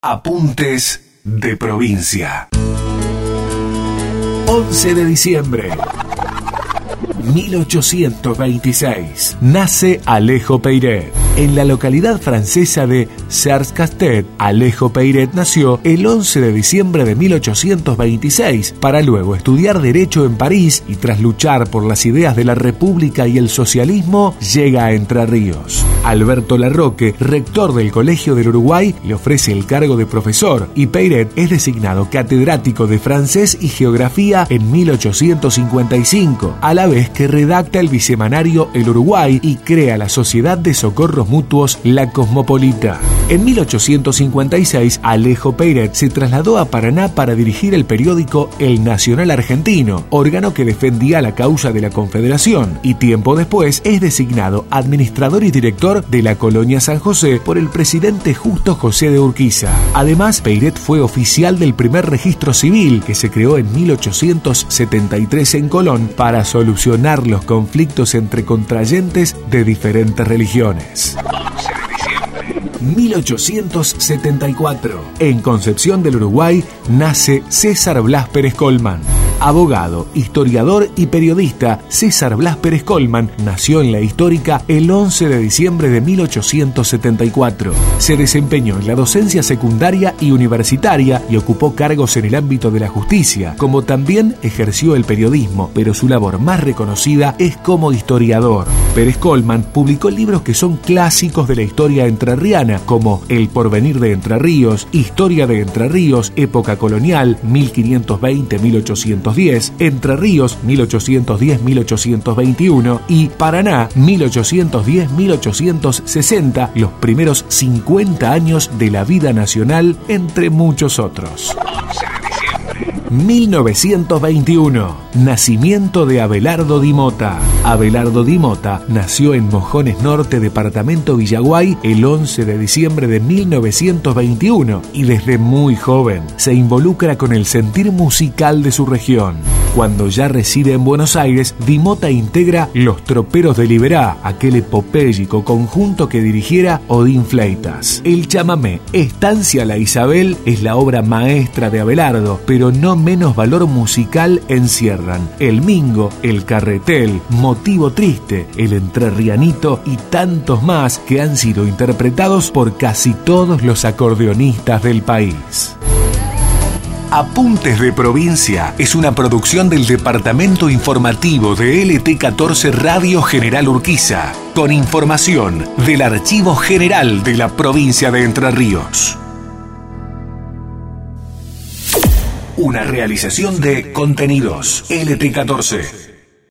Apuntes de provincia. 11 de diciembre 1826. Nace Alejo Peiret. En la localidad francesa de Serres-Castet, Alejo Peiret nació el 11 de diciembre de 1826 para luego estudiar Derecho en París y tras luchar por las ideas de la República y el socialismo, llega a Entre Ríos. Alberto Larroque, rector del Colegio del Uruguay, le ofrece el cargo de profesor y Peiret es designado catedrático de francés y geografía en 1855, a la vez que redacta el bisemanario El Uruguay y crea la Sociedad de Socorros Mutuos La Cosmopolita. En 1856, Alejo Peiret se trasladó a Paraná para dirigir el periódico El Nacional Argentino, órgano que defendía la causa de la Confederación, y tiempo después es designado administrador y director de la colonia San José por el presidente Justo José de Urquiza. Además, Peiret fue oficial del primer registro civil que se creó en 1873 en Colón para solucionar los conflictos entre contrayentes de diferentes religiones. 1874. En Concepción del Uruguay nace César Blas Pérez Colman. Abogado, historiador y periodista, César Blas Pérez Colman nació en la histórica el 11 de diciembre de 1874. Se desempeñó en la docencia secundaria y universitaria y ocupó cargos en el ámbito de la justicia, como también ejerció el periodismo, pero su labor más reconocida es como historiador. Pérez Colman publicó libros que son clásicos de la historia entrerriana, como El porvenir de Entre Ríos, Historia de Entre Ríos, Época colonial, 1520-1810, Entre Ríos, 1810-1821 y Paraná, 1810-1860, los primeros 50 años de la vida nacional, entre muchos otros. 1921. Nacimiento de Abelardo Di Mota. Abelardo Di Mota nació en Mojones Norte, departamento Villaguay, el 11 de diciembre de 1921 y desde muy joven se involucra con el sentir musical de su región. Cuando ya reside en Buenos Aires, Di Mota integra Los Troperos de Liberá, aquel epopéyico conjunto que dirigiera Odín Fleitas. El chamamé Estancia La Isabel es la obra maestra de Abelardo, pero no menos valor musical encierran El Mingo, El Carretel, Motivo Triste, El Entrerrianito y tantos más que han sido interpretados por casi todos los acordeonistas del país. Apuntes de Provincia es una producción del Departamento Informativo de LT14 Radio General Urquiza, con información del Archivo General de la Provincia de Entre Ríos. Una realización de Contenidos LT14.